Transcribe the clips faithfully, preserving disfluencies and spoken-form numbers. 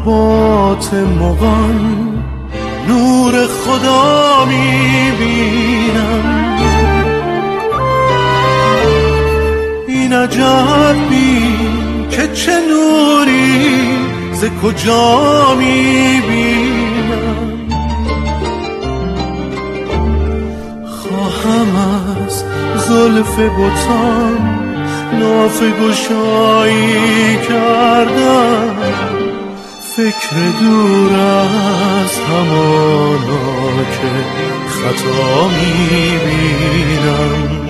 خرابات مغان نور خدا میبینم. این عجب بین که چه نوری ز کجا میبینم. خواهم از زلف بتان نافه گشایی کردم، فکر دور از همانا که خطا میبینم.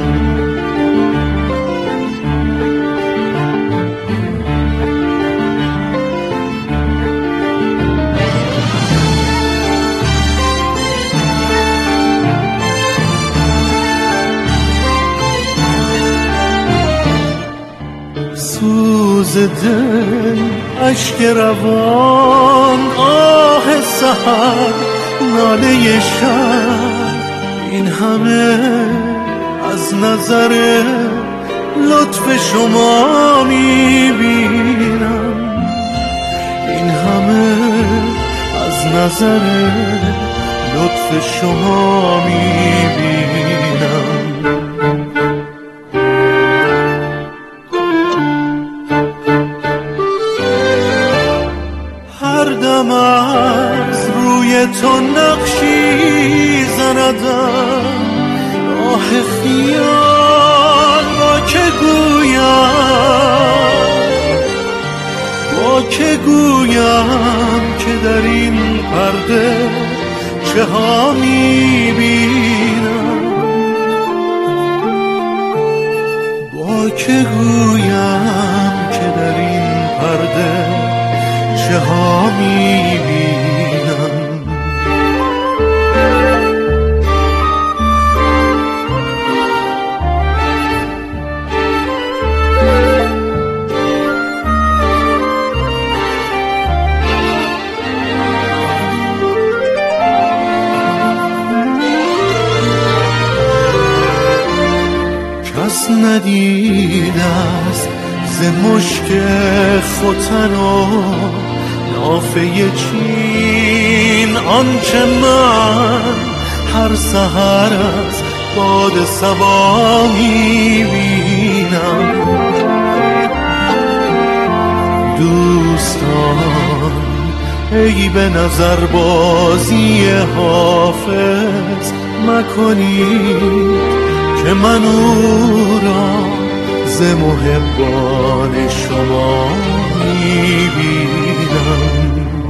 سوز دل، اشک روان، آه سحر، ناله شب، این همه از نظر لطف شما میبینم. این همه از نظر لطف شما میبینم. هر دم از روی تو نقشی زندم، راه خیال با که گویم، با که گویم که در این پرده چه ها میبینم. با که گویم که در این پرده چه ها میبینم. کس ندیده است ز مشک ختن و نافه چین آنچه من هر سحر از باد صبا میبینم. دوستان ای به نظر بازی حافظ مکنید که من او را ز محبان شما میبینم.